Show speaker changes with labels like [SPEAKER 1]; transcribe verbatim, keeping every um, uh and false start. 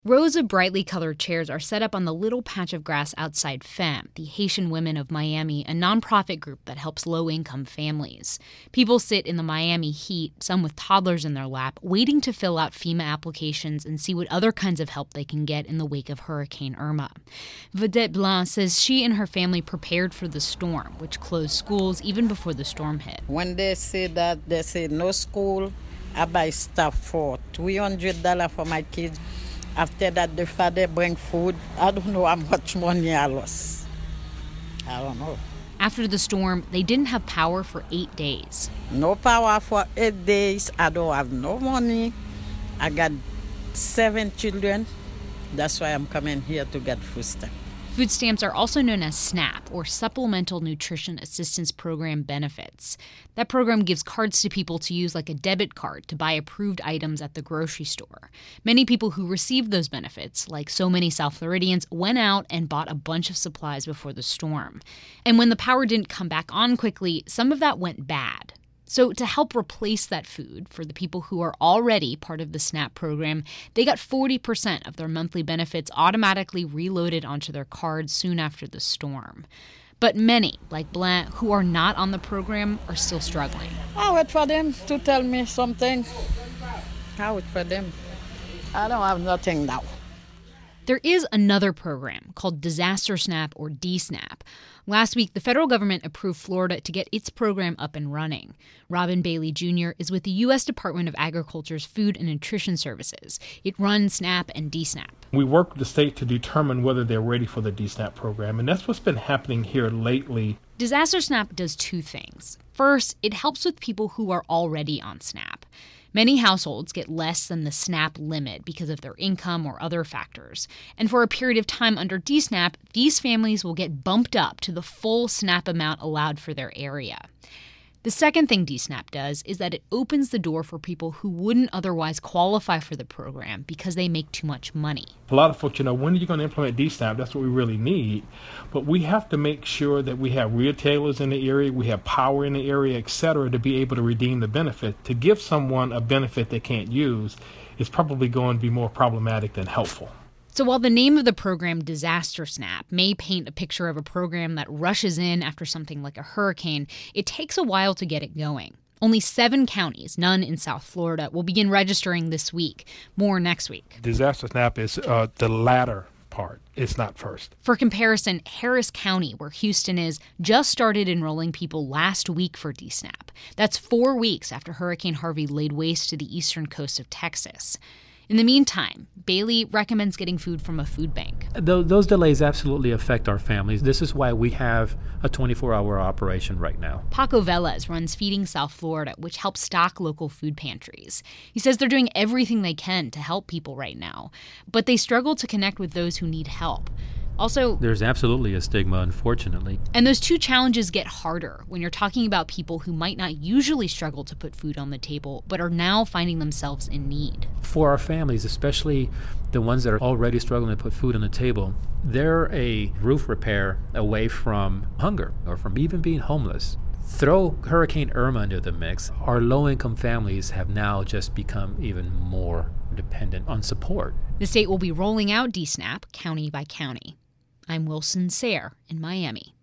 [SPEAKER 1] Rows of brightly colored chairs are set up on the little patch of grass outside F E M, the Haitian Women of Miami, a nonprofit group that helps low-income families. People sit in the Miami heat, some with toddlers in their lap, waiting to fill out FEMA applications and see what other kinds of help they can get in the wake of Hurricane Irma. Vedette Blanc says she and her family prepared for the storm, which closed schools even before the storm hit.
[SPEAKER 2] When they say that, they say no school, I buy stuff for three hundred dollars for my kids. After that, the father bring food. I don't know how much money I lost. I don't know.
[SPEAKER 1] After the storm, they didn't have power for eight days.
[SPEAKER 2] No power for eight days. I don't have no money. I got seven children. That's why I'm coming here to get food stamps.
[SPEAKER 1] Food stamps are also known as SNAP, or Supplemental Nutrition Assistance Program benefits. That program gives cards to people to use like a debit card to buy approved items at the grocery store. Many people who received those benefits, like so many South Floridians, went out and bought a bunch of supplies before the storm. And when the power didn't come back on quickly, some of that went bad. So to help replace that food for the people who are already part of the SNAP program, they got forty percent of their monthly benefits automatically reloaded onto their cards soon after the storm. But many, like Blanc, who are not on the program, are still struggling.
[SPEAKER 2] I wait for them to tell me something. I wait for them. I don't have nothing now.
[SPEAKER 1] There is another program called Disaster SNAP, or D SNAP. Last week, the federal government approved Florida to get its program up and running. Robin Bailey Junior is with the U S Department of Agriculture's Food and Nutrition Services. It runs SNAP and D SNAP.
[SPEAKER 3] We work with the state to determine whether they're ready for the D SNAP program, and that's what's been happening here lately.
[SPEAKER 1] Disaster SNAP does two things. First, it helps with people who are already on SNAP. Many households get less than the SNAP limit because of their income or other factors. And for a period of time under D SNAP, these families will get bumped up to the full SNAP amount allowed for their area. The second thing D SNAP does is that it opens the door for people who wouldn't otherwise qualify for the program because they make too much money.
[SPEAKER 3] A lot of folks, you know, when are you going to implement D SNAP? That's what we really need. But we have to make sure that we have retailers in the area, we have power in the area, et cetera, to be able to redeem the benefit. To give someone a benefit they can't use is probably going to be more problematic than helpful.
[SPEAKER 1] So while the name of the program, Disaster SNAP, may paint a picture of a program that rushes in after something like a hurricane, it takes a while to get it going. Only seven counties, none in South Florida, will begin registering this week. More next week.
[SPEAKER 3] Disaster SNAP is uh, the latter part. It's not first.
[SPEAKER 1] For comparison, Harris County, where Houston is, just started enrolling people last week for D SNAP. That's four weeks after Hurricane Harvey laid waste to the eastern coast of Texas. In the meantime, Bailey recommends getting food from a food bank.
[SPEAKER 4] Those delays absolutely affect our families. This is why we have a twenty-four hour operation right now.
[SPEAKER 1] Paco Velez runs Feeding South Florida, which helps stock local food pantries. He says they're doing everything they can to help people right now, but they struggle to connect with those who need help. Also,
[SPEAKER 4] there's absolutely a stigma, unfortunately.
[SPEAKER 1] And those two challenges get harder when you're talking about people who might not usually struggle to put food on the table, but are now finding themselves in need.
[SPEAKER 4] For our families, especially the ones that are already struggling to put food on the table, they're a roof repair away from hunger or from even being homeless. Throw Hurricane Irma into the mix, our low-income families have now just become even more dependent on support.
[SPEAKER 1] The state will be rolling out D SNAP county by county. I'm Wilson Sayre in Miami.